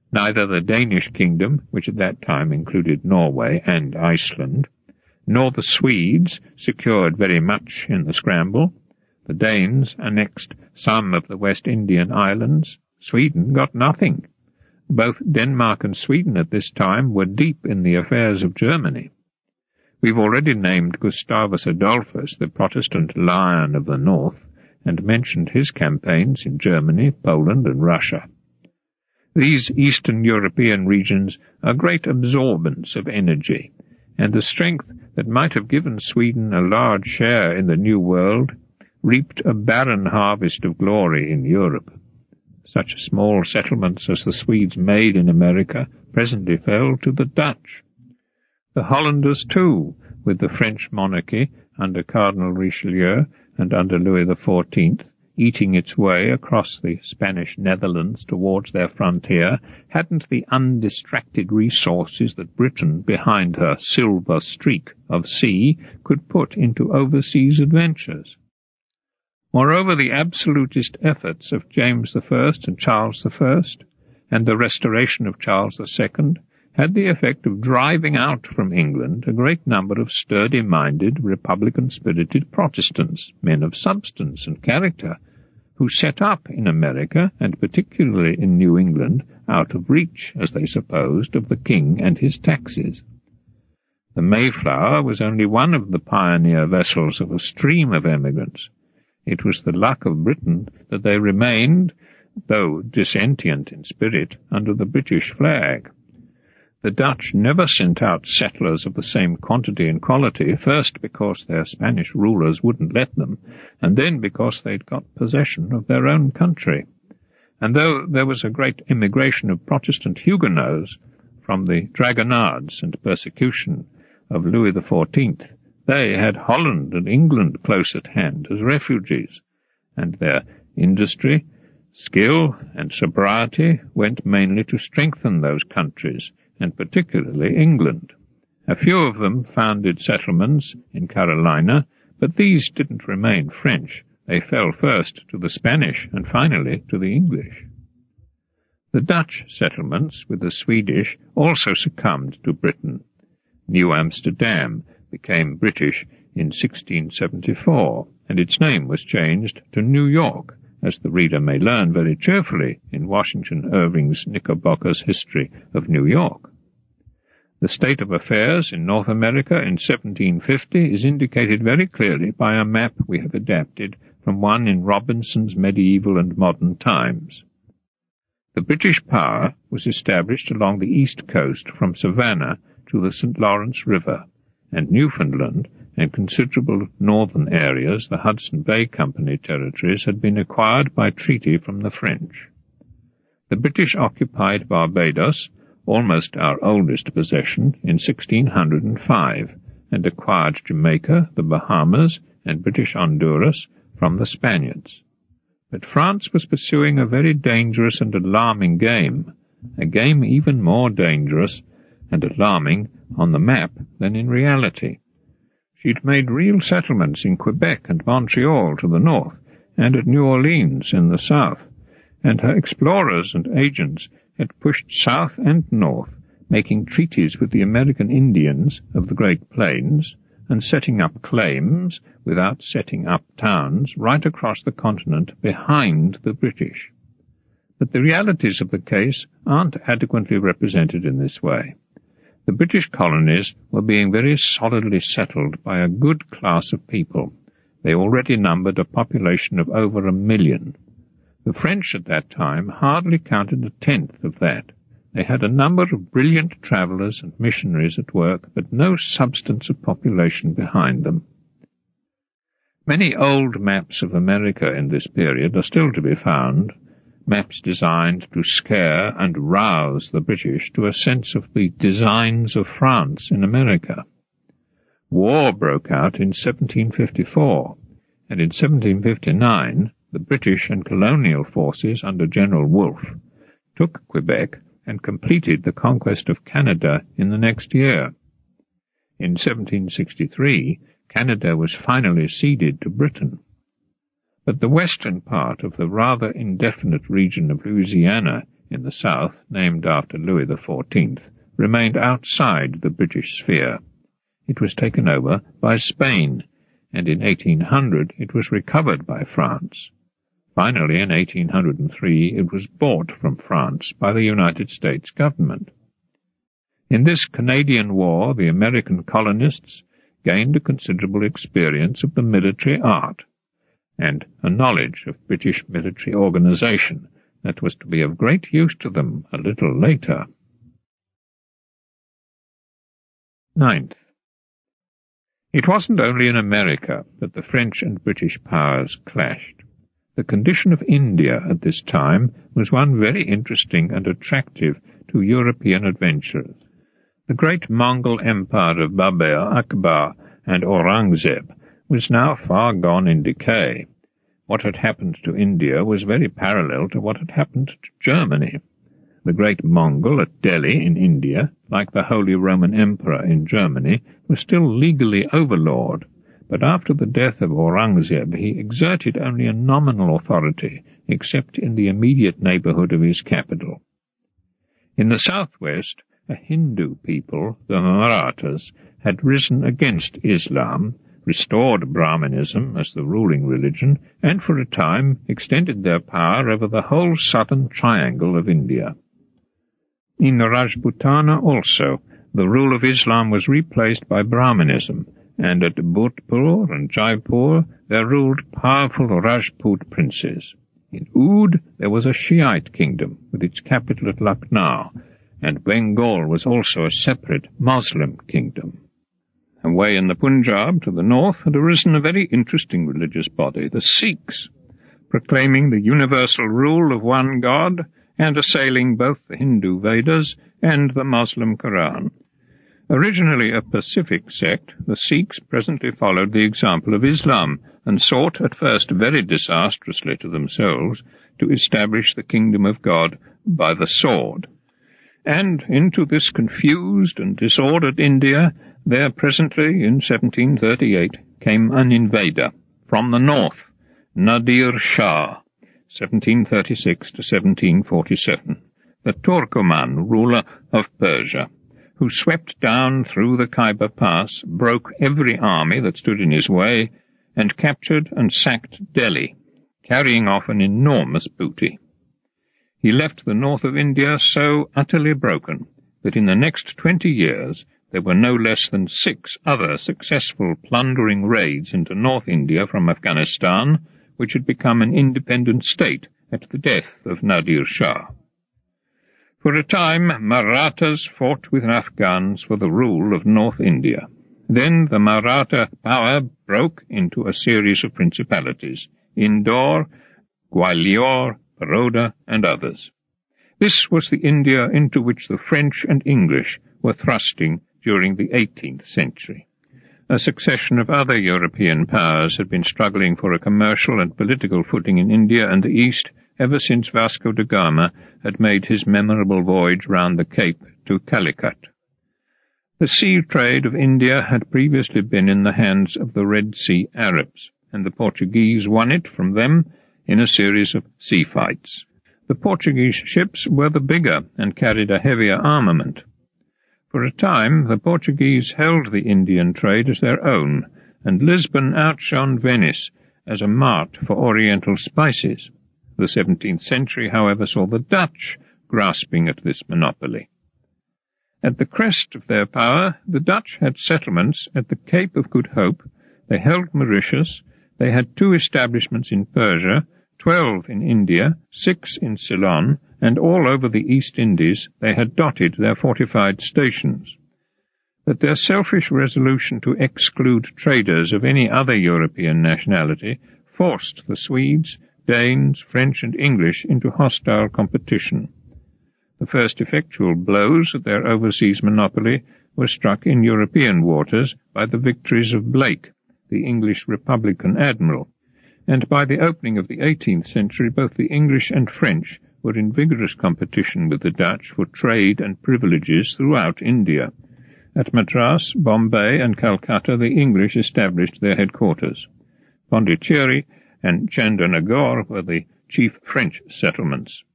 Neither the Danish kingdom, which at that time included Norway and Iceland, nor the Swedes secured very much in the scramble. The Danes annexed some of the West Indian islands. Sweden got nothing. Both Denmark and Sweden at this time were deep in the affairs of Germany. We've already named Gustavus Adolphus the Protestant Lion of the North, and mentioned his campaigns in Germany, Poland, and Russia. These Eastern European regions are great absorbents of energy, and the strength that might have given Sweden a large share in the New World reaped a barren harvest of glory in Europe. Such small settlements as the Swedes made in America presently fell to the Dutch. The Hollanders, too, with the French monarchy under Cardinal Richelieu and under Louis XIV, eating its way across the Spanish Netherlands towards their frontier, hadn't the undistracted resources that Britain, behind her silver streak of sea, could put into overseas adventures. Moreover, the absolutist efforts of James I and Charles I, and the restoration of Charles II, had the effect of driving out from England a great number of sturdy-minded, republican-spirited Protestants, men of substance and character, who set up in America, and particularly in New England, out of reach, as they supposed, of the king and his taxes. The Mayflower was only one of the pioneer vessels of a stream of emigrants. It was the luck of Britain that they remained, though dissentient in spirit, under the British flag. The Dutch never sent out settlers of the same quantity and quality, first because their Spanish rulers wouldn't let them, and then because they'd got possession of their own country. And though there was a great immigration of Protestant Huguenots from the dragonnades and persecution of Louis XIV, they had Holland and England close at hand as refugees, and their industry, skill, and sobriety went mainly to strengthen those countries, and particularly England. A few of them founded settlements in Carolina, but these didn't remain French. They fell first to the Spanish and finally to the English. The Dutch settlements with the Swedish also succumbed to Britain. New Amsterdam became British in 1674, and its name was changed to New York, as the reader may learn very cheerfully in Washington Irving's Knickerbocker's History of New York. The state of affairs in North America in 1750 is indicated very clearly by a map we have adapted from one in Robinson's Medieval and Modern Times. The British power was established along the east coast from Savannah to the St. Lawrence River, and Newfoundland and considerable northern areas, the Hudson Bay Company territories, had been acquired by treaty from the French. The British occupied Barbados, almost our oldest possession, in 1605, and acquired Jamaica, the Bahamas, and British Honduras from the Spaniards. But France was pursuing a very dangerous and alarming game, a game even more dangerous and alarming on the map than in reality. She'd made real settlements in Quebec and Montreal to the north, and at New Orleans in the south, and her explorers and agents had pushed south and north, making treaties with the American Indians of the Great Plains, and setting up claims, without setting up towns, right across the continent behind the British. But the realities of the case aren't adequately represented in this way. The British colonies were being very solidly settled by a good class of people. They already numbered a population of over 1 million. The French at that time hardly counted 1/10 of that. They had a number of brilliant travellers and missionaries at work, but no substance of population behind them. Many old maps of America in this period are still to be found, maps designed to scare and rouse the British to a sense of the designs of France in America. War broke out in 1754, and in 1759 the British and colonial forces under General Wolfe took Quebec and completed the conquest of Canada in the next year. In 1763, Canada was finally ceded to Britain. But the western part of the rather indefinite region of Louisiana in the south, named after Louis XIV, remained outside the British sphere. It was taken over by Spain, and in 1800 it was recovered by France. Finally, in 1803, it was bought from France by the United States government. In this Canadian War, the American colonists gained a considerable experience of the military art, and a knowledge of British military organization that was to be of great use to them a little later. 9th. It wasn't only in America that the French and British powers clashed. The condition of India at this time was one very interesting and attractive to European adventurers. The great Mongol empire of Babur, Akbar, and Aurangzeb was now far gone in decay. What had happened to India was very parallel to what had happened to Germany. The great Mongol at Delhi in India, like the Holy Roman Emperor in Germany, was still legally overlord, but after the death of Aurangzeb he exerted only a nominal authority, except in the immediate neighbourhood of his capital. In the southwest, a Hindu people, the Marathas, had risen against Islam, restored Brahmanism as the ruling religion, and for a time extended their power over the whole southern triangle of India. In Rajputana also, the rule of Islam was replaced by Brahmanism, and at Bhutpur and Jaipur there ruled powerful Rajput princes. In Oudh there was a Shiite kingdom, with its capital at Lucknow, and Bengal was also a separate Muslim kingdom. Away in the Punjab, to the north, had arisen a very interesting religious body, the Sikhs, proclaiming the universal rule of one God and assailing both the Hindu Vedas and the Muslim Quran. Originally a pacific sect, the Sikhs presently followed the example of Islam and sought, at first very disastrously to themselves, to establish the kingdom of God by the sword. And into this confused and disordered India there presently, in 1738, came an invader from the north, Nadir Shah, 1736 to 1747, the Turkoman ruler of Persia, who swept down through the Khyber Pass, broke every army that stood in his way, and captured and sacked Delhi, carrying off an enormous booty. He left the north of India so utterly broken that in the next 20 years there were no less than 6 other successful plundering raids into North India from Afghanistan, which had become an independent state at the death of Nadir Shah. For a time, Marathas fought with Afghans for the rule of North India. Then the Maratha power broke into a series of principalities, Indore, Gwalior, Baroda, and others. This was the India into which the French and English were thrusting during the 18th century. A succession of other European powers had been struggling for a commercial and political footing in India and the East ever since Vasco da Gama had made his memorable voyage round the Cape to Calicut. The sea trade of India had previously been in the hands of the Red Sea Arabs, and the Portuguese won it from them in a series of sea fights. The Portuguese ships were the bigger and carried a heavier armament. For a time, the Portuguese held the Indian trade as their own, and Lisbon outshone Venice as a mart for oriental spices. The 17th century, however, saw the Dutch grasping at this monopoly. At the crest of their power, the Dutch had settlements at the Cape of Good Hope, they held Mauritius, they had 2 establishments in Persia, 12 in India, 6 in Ceylon, and all over the East Indies they had dotted their fortified stations. But their selfish resolution to exclude traders of any other European nationality forced the Swedes, Danes, French, and English into hostile competition. The first effectual blows at their overseas monopoly were struck in European waters by the victories of Blake, the English Republican admiral, and by the opening of the 18th century both the English and French were in vigorous competition with the Dutch for trade and privileges throughout India. At Madras, Bombay, and Calcutta the English established their headquarters. Pondicherry and Chandernagore were the chief French settlements.